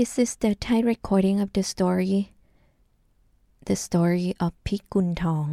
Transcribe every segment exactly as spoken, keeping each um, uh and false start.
This is the Thai recording of the story The Story of พิกุลทอง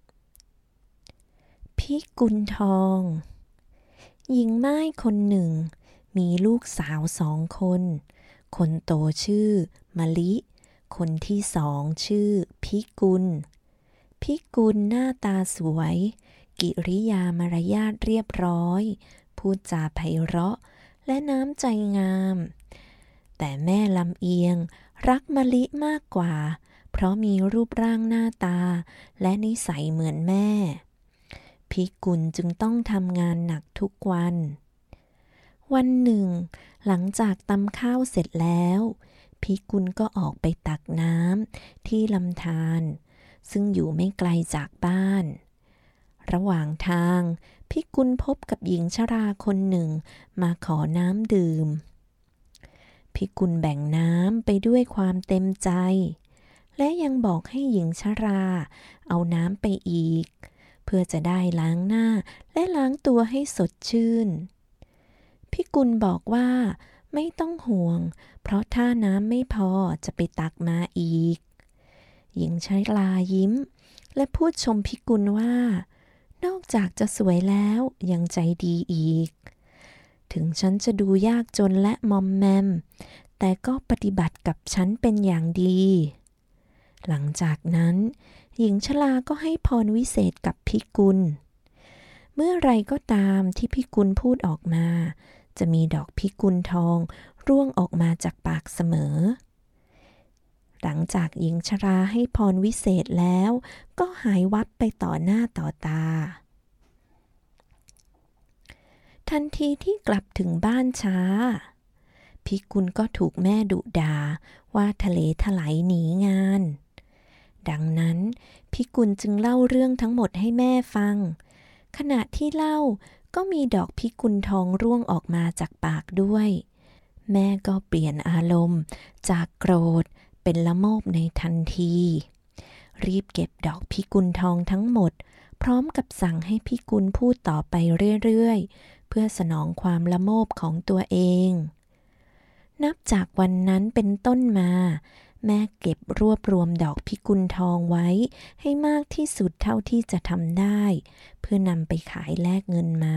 พิกุลทองหญิงม่ายคนหนึ่งมีลูกสาวสองคนคนโตชื่อมะลิคนที่สองชื่อพิกุลพิกุลหน้าตาสวยกิริยามารยาทเรียบร้อยพูดจาไพเราะและน้ำใจงามแต่แม่ลำเอียงรักมะลิมากกว่าเพราะมีรูปร่างหน้าตาและนิสัยเหมือนแม่พิกุลจึงต้องทำงานหนักทุกวันวันหนึ่งหลังจากตำข้าวเสร็จแล้วพิกุลก็ออกไปตักน้ำที่ลำธารซึ่งอยู่ไม่ไกลจากบ้านระหว่างทางพิกุลพบกับหญิงชราคนหนึ่งมาขอน้ำดื่มพิกุลแบ่งน้ำไปด้วยความเต็มใจและยังบอกให้หญิงชราเอาน้ำไปอีกเพื่อจะได้ล้างหน้าและล้างตัวให้สดชื่นพิกุลบอกว่าไม่ต้องห่วงเพราะถ้าน้ำไม่พอจะไปตักมาอีกหญิงชรายิ้มและพูดชมพิกุลว่านอกจากจะสวยแล้วยังใจดีอีกถึงฉันจะดูยากจนและมอมแมมแต่ก็ปฏิบัติกับฉันเป็นอย่างดีหลังจากนั้นหญิงชราก็ให้พรวิเศษกับพิกุลเมื่อไรก็ตามที่พิกุลพูดออกมาจะมีดอกพิกุลทองร่วงออกมาจากปากเสมอหลังจากหญิงชราให้พรวิเศษแล้วก็หายวับไปต่อหน้าต่อตาทันทีที่กลับถึงบ้านช้าพิกุลก็ถูกแม่ดุด่าว่าทะเลถลายหนีงานดังนั้นพิกุลจึงเล่าเรื่องทั้งหมดให้แม่ฟังขณะที่เล่าก็มีดอกพิกุลทองร่วงออกมาจากปากด้วยแม่ก็เปลี่ยนอารมณ์จากโกรธเป็นละโมบในทันทีรีบเก็บดอกพิกุลทองทั้งหมดพร้อมกับสั่งให้พิกุลพูดต่อไปเรื่อยๆเพื่อสนองความละโมบของตัวเองนับจากวันนั้นเป็นต้นมาแม่เก็บรวบรวมดอกพิกุลทองไว้ให้มากที่สุดเท่าที่จะทำได้เพื่อนำไปขายแลกเงินมา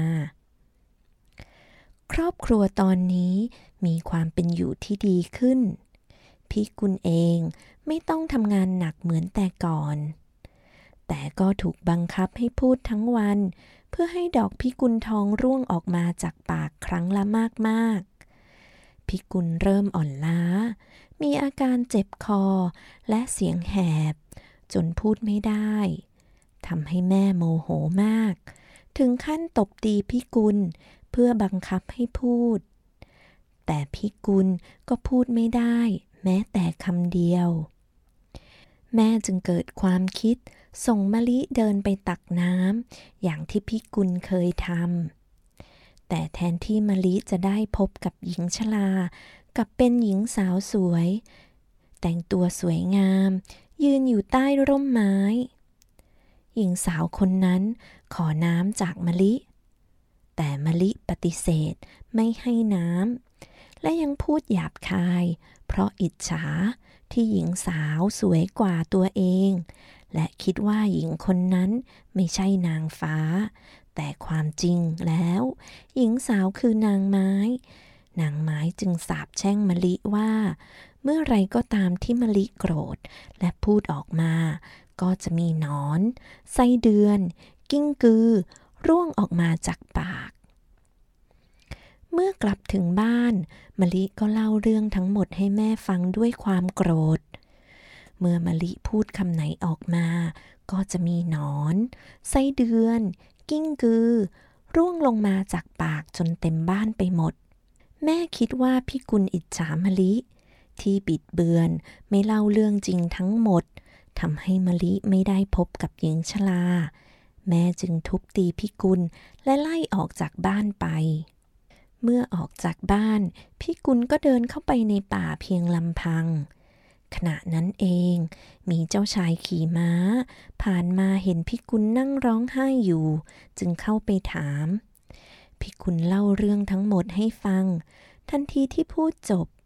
ครอบครัวตอนนี้มีความเป็นอยู่ที่ดีขึ้นพิกุลเองไม่ต้องทำงานหนักเหมือนแต่ก่อนแต่ก็ถูกบังคับให้พูดทั้งวันเพื่อให้ดอกพิกุลทองร่วงออกมาจากปากครั้งละมากๆพิกุลเริ่มอ่อนล้ามีอาการเจ็บคอและเสียงแหบจนพูดไม่ได้ทำให้แม่โมโหมากถึงขั้นตบตีพิกุลเพื่อบังคับให้พูดแต่พิกุลก็พูดไม่ได้แม้แต่คำเดียวแม่จึงเกิดความคิดส่งมะลิเดินไปตักน้ำอย่างที่พิกุลเคยทำแต่แทนที่มะลิจะได้พบกับหญิงชรากับเป็นหญิงสาวสวยแต่งตัวสวยงามยืนอยู่ใต้ร่มไม้หญิงสาวคนนั้นขอน้ำจากมะลิแต่มะลิปฏิเสธไม่ให้น้ำและยังพูดหยาบคายเพราะอิจฉาที่หญิงสาวสวยกว่าตัวเองและคิดว่าหญิงคนนั้นไม่ใช่นางฟ้าแต่ความจริงแล้วหญิงสาวคือนางไม้นางไม้จึงสาปแช่งมะลิว่าเมื่อไรก็ตามที่มะลิโกรธและพูดออกมาก็จะมีหนอนไส้เดือนกิ้งกือร่วงออกมาจากปากเมื่อกลับถึงบ้านมะลิก็เล่าเรื่องทั้งหมดให้แม่ฟังด้วยความโกรธเมื่อมะลิพูดคำไหนออกมาก็จะมีหนอนไส้เดือนกิ้งกือร่วงลงมาจากปากจนเต็มบ้านไปหมดแม่คิดว่าพิกุลอิจฉามะลิที่บิดเบือนไม่เล่าเรื่องจริงทั้งหมดทำให้มะลิไม่ได้พบกับหญิงชราแม่จึงทุบตีพิกุลและไล่ออกจากบ้านไปเมื่อออกจากบ้านพิกุลก็เดินเข้าไปในป่าเพียงลำพังขณะนั้นเองมีเจ้าชายขี่ม้าผ่านมาเห็นพิกุลนั่งร้องไห้อยู่จึงเข้าไปถามพิกุลเล่าเรื่องทั้งหมดให้ฟังทันทีที่พูดจบ เ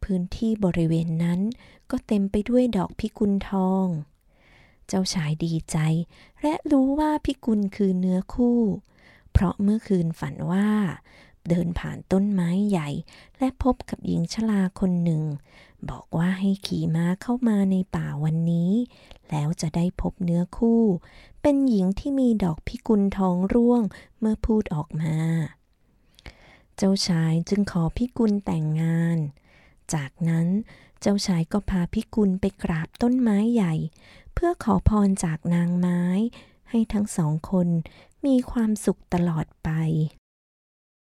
พื้นที่บริเวณนั้นก็เต็มไปด้วยดอกพิกุลทอง เจ้าชายดีใจและรู้ว่าพิกุลคือเนื้อคู่ เพราะเมื่อคืนฝันว่าเดินผ่านต้นไม้ใหญ่และพบกับหญิงชราคนหนึ่งบอกว่าให้ขี่ม้าเข้ามาในป่าวันนี้แล้วจะได้พบเนื้อคู่เป็นหญิงที่มีดอกพิกุลทองร่วงเมื่อพูดออกมาเจ้าชายจึงขอพิกุลแต่งงานจากนั้นเจ้าชายก็พาพิกุลไปกราบต้นไม้ใหญ่เพื่อขอพรจากนางไม้ให้ทั้งสองคนมีความสุขตลอดไป